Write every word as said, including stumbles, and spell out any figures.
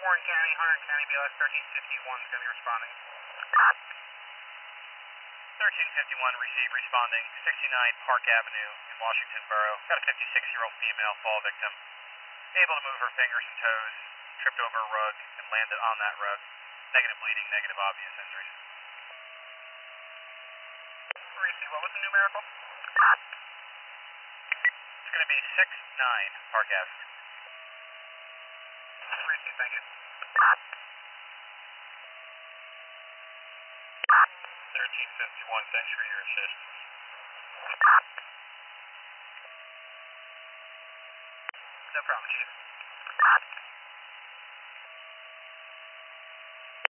Warren County, Hunter County, B L S thirteen fifty-one is going to be responding. thirteen fifty-one, receive, responding, sixty-nine Park Avenue in Washington Borough. Got a fifty-six-year-old female fall victim. Able to move her fingers and toes, tripped over a rug and landed on that rug. Negative bleeding, negative obvious injuries. Receive, what was the numerical? It's going to be six nine Park Avenue. Receive, thank you. thirteen fifty-one, thanks for your assistance. No problem, Chief.